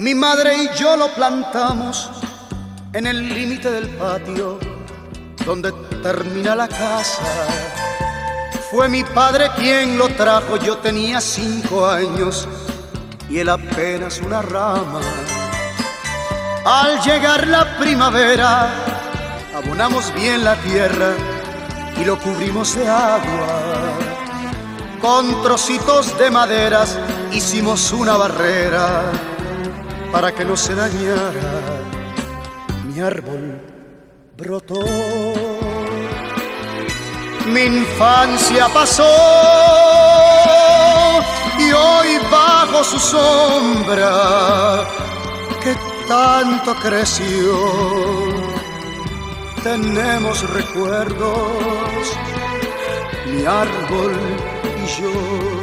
Mi madre y yo lo plantamos en el límite del patio donde termina la casa. Fue mi padre quien lo trajo, yo tenía 5 años y él apenas una rama. Al llegar la primavera, abonamos bien la tierra y lo cubrimos de agua. Con trocitos de maderas hicimos una barrera para que no se dañara. Mi árbol brotó. Mi infancia pasó y hoy bajo su sombra que tanto creció tenemos recuerdos, mi árbol y yo.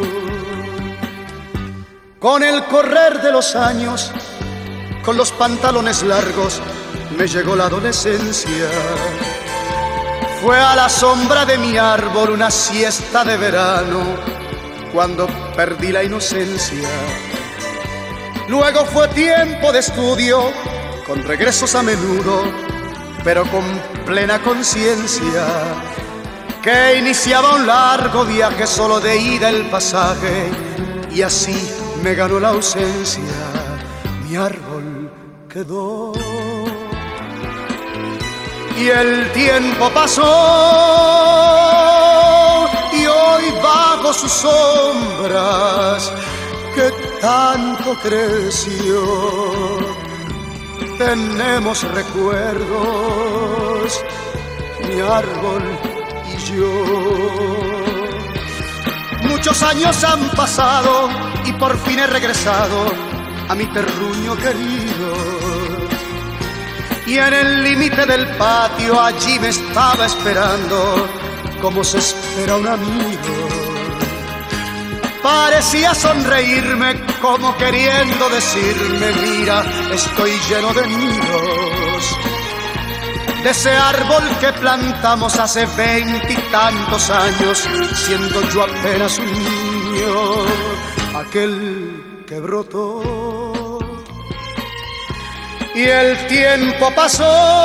Con el correr de los años, con los pantalones largos, me llegó la adolescencia. Fue a la sombra de mi árbol una siesta de verano, cuando perdí la inocencia. Luego fue tiempo de estudio, con regresos a menudo, pero con plena conciencia, que iniciaba un largo viaje solo de ida el pasaje, y así me ganó la ausencia. Mi árbol quedó. Y el tiempo pasó y hoy bajo sus sombras que tanto creció tenemos recuerdos, mi árbol y yo. Muchos años han pasado y por fin he regresado a mi terruño querido. Y en el límite del patio allí me estaba esperando, como se espera un amigo. Parecía sonreírme como queriendo decirme: mira, estoy lleno de nidos. De ese árbol que plantamos hace 20 y tantos años, siendo yo apenas un niño, aquel que brotó. Y el tiempo pasó,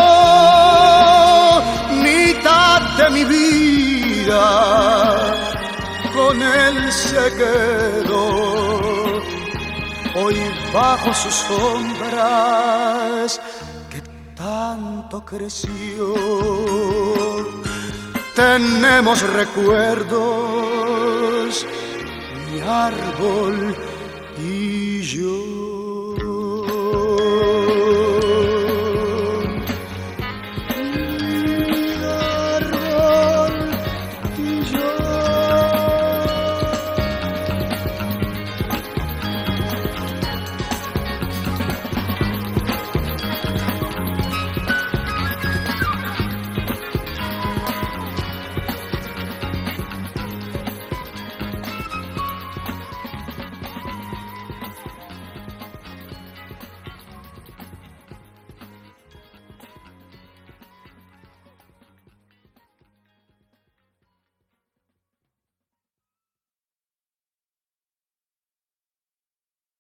mitad de mi vida con él se quedó. Hoy bajo sus sombras que tanto creció tenemos recuerdos, mi árbol y yo.